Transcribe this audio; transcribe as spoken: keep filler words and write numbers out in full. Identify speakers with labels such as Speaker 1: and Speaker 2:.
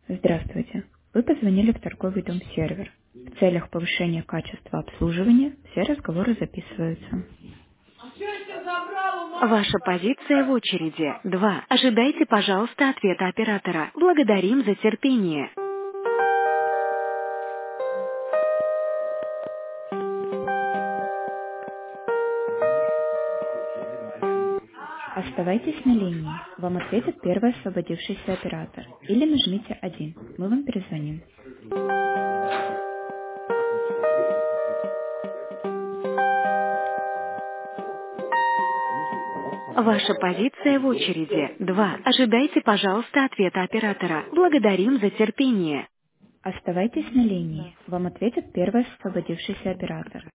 Speaker 1: Здравствуйте. Вы позвонили в торговый дом «Сервер». В целях повышения качества обслуживания все разговоры записываются.
Speaker 2: Ваша позиция в очереди. два. Ожидайте, пожалуйста, ответа оператора. Благодарим за терпение.
Speaker 1: Оставайтесь на линии. Вам ответит первый освободившийся оператор. Или нажмите один. Мы вам перезвоним.
Speaker 2: Ваша позиция в очереди. два. Ожидайте, пожалуйста, ответа оператора. Благодарим за терпение.
Speaker 1: Оставайтесь на линии. Вам ответит первый освободившийся оператор.